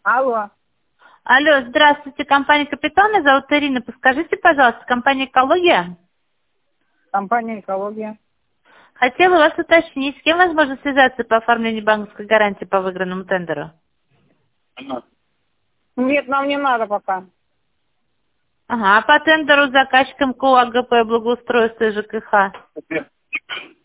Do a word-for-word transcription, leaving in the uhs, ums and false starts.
Алло. Алло, здравствуйте, компания «Капитан», меня зовут Ирина. Подскажите, пожалуйста, компания «Экология»? Компания «Экология». Хотела вас уточнить, с кем возможно связаться по оформлению банковской гарантии по выигранному тендеру? Нет, нам не надо пока. Ага, а по тендеру с заказчиком КО АГП благоустройства и ЖКХ?